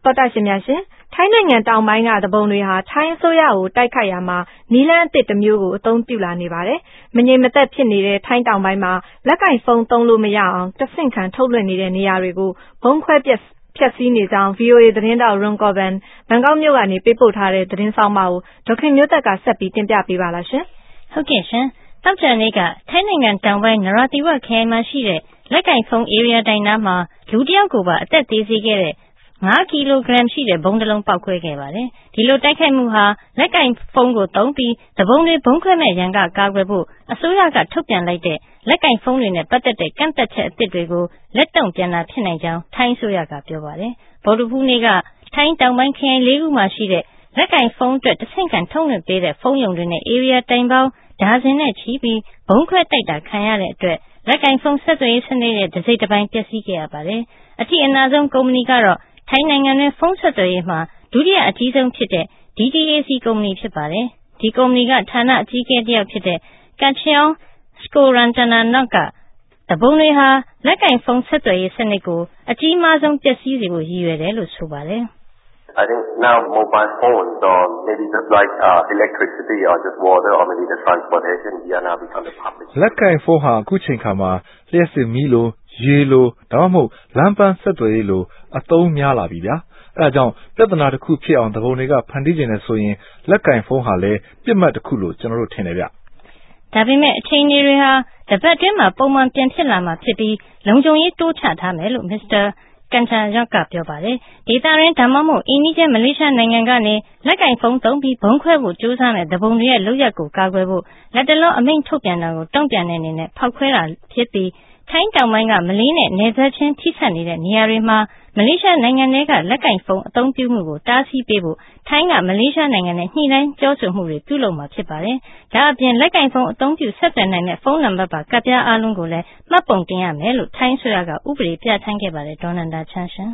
သောတာရှင်များရှင်ထိုင်းနိုင်ငံတောင်ပိုင်းကတပုံတွေဟာထိုင်းအစိုးရကိုတိုက်ခိုက်ရာမှာနီလန်းအသစ်တစ်မျိုးကိုအသုံးပြုလာနေပါတယ်။မငြိမ်မသက်ဖြစ်နေတဲ့ထိုင်းတောင်ပိုင်းမှာလက်ကင်ဖုန်းသုံးလို့မရအောင်တဆင့်ခံထုတ်လွှင့်နေတဲ့နေရာတွေကိုဘုံခွဲဖျက်ဆီးနေကြောင်း VOA သတင်းတောက် Runcorn ဘန်ကောက်မြို့ကနေပေးပို့ထားတဲ့သတင်းဆောင်မကိုဒေါခင်မျိုးသက်ကဆက်ပြီးတင်ပြပေးပါလားရှင်။ဟုတ်ကဲ့ရှင်။တောက်ကြနေ့ကထိုင်းနိုင်ငံတောင်ပိုင်းနရာသီဝခရိုင်မှာရှိတဲ့လက်ကင်ဖုန်း area တိုင်နားမှာလူတစ်ယောက်ကိုပါအသက်သေးစေခဲ့တဲ့5 ကီလိုဂရမ်ရှိတဲ့ဘုံတစ်လုံးပောက်ခွဲခဲ့ပါတယ်။ဒီလိုတိုက်ခိုက်မှုဟာလက်ကင်ဖုန်းကိုသုံးပြီးတပုံတွေဘုံခွဲမဲ့ရန်ကကာကွယ်ဖို့အစိုးရကထုတ်ပြန်လိုက်တဲ့လက်ကင်ဖုန်းတွေနဲ့ပတ်သက်တဲ့ကန့်သက်ချက်အသစ်တွေကိုလက်တုံ့ပြန်တာဖြစ်နိုင်ကြောင်းထိုင်းအစိုးရကပြောပါတယ်။ဗုဒ္ဓဟူးနေ့ကထိုင်းတောင်ပိုင်းခရိုင်၄ခုမှာရှိတဲ့လက်ကင်ဖုန်းအတွက်တဆင့်ခံထုတ်လွှင့်ပေးတဲ့ဖုန်းရုံတွေနဲ့ area တိုင်ပေါင်းဒါဇင်နဲ့ချီပြီးဘုံခွဲတိုက်တာခံရတဲ့အတွက်လက်ကင်ဖုန်းဆက်သွယ်ရေးစနစ်ရဲ့တစိတ်တစ်ပိုင်းပျက်စီးခဲ့ရပါတယ်။အထိအနာဆုံးကုမ္ပဏီကတော့ထိုင်းနိုင်ငံတွင်ဖုန်းဆက်သွယ်ရေးမှာဒုတိယအကြီးဆုံးဖြစ်တဲ့ DTAC ကုမ္ပဏီဖြစ်ပါတယ်။ဒီကုမ္ပဏီကဌာနအကြီးအကဲတစ်ယောက်ဖြစ်တဲ့ Kachiyong Skorantananak ကတပုံတွေဟာလက်ကင်ဖုန်းဆက်သွယ်ရေးစနစ်ကိုအကြီးမားဆုံးပျက်စီးစေဖို့ရည်ရွယ်တယ်လို့ဆိုပါတယ် I think now mobile phones or maybe just like electricity or just water or maybe the transportation we are now becoming public. လက်ကင်ဖုန်းဟာအခုချိန်ခါမှာလျှက်စစ်မီးလိုရေလိုဒါမှမဟုတ်လမ်းပန်းဆက်သွယ်ရေးလိုအသုံးများလာပြီဗျာ။အဲဒါကြောင့်ပြဿနာတစ်ခုဖြစ်အောင်တပုံတွေကဖန်တီးခြင်းနဲ့ဆိုရင်လက်ကင်ဖုန်းဟာလည်းပြစ်မှတ်တစ်ခုလို့ကျွန်တော်တို့ထင်တယ်ဗျ။ဒါပေမဲ့အခြေအနေတွေဟာတပတ်အတွင်းမှာပုံမှန်ပြန်ဖြစ်လာမှာဖြစ်ပြီးလုံခြုံရေးတိုးချထားမယ်လို့ Mr. Kachiyong ကပြောပါတယ်။ဒေသရင်းဒါမှမဟုတ်အင်းနီးကျဲမလေးရှားနိုင်ငံကနေလက်ကင်ဖုန်းသုံးပြီးဘုံခွဲဖို့ကြိုးစားမဲ့တပုံတွေရဲ့လုပ်ရက်ကိုကာကွယ်ဖို့လက်တလောအမိန့်ထုတ်ပြန်တာကိုတုံ့ပြန်တဲ့အနေနဲ့ဖောက်ခွဲတာဖြစ်ပြီးထိုင်းတောင်ပိုင်းကမလေးနဲ့နယ်စပ်ချင်းထိစပ်နေတဲ့နေရာတွေမှာမလေးရှားနိုင်ငံကလက်ကင်ဖုန်းအသုံးပြုမှုကိုတားဆီးပေးဖို့ထိုင်းကမလေးရှားနိုင်ငံနဲ့ညှိနှိုင်းပြောဆိုမှုတွေပြုလုပ်မှာဖြစ်ပါတယ်။ဒါအပြင်လက်ကင်ဖုန်းအသုံးပြုဆက်သွယ်နိုင်တဲ့ဖုန်းနံပါတ်ပါကဒ်ပြားအားလုံးကိုလည်းမှတ်ပုံတင်ရမယ်လို့ထိုင်းအစိုးရကဥပဒေပြဋ္ဌာန်းခဲ့ပါတယ်ဒေါ်နန္ဒာချမ်းရှင်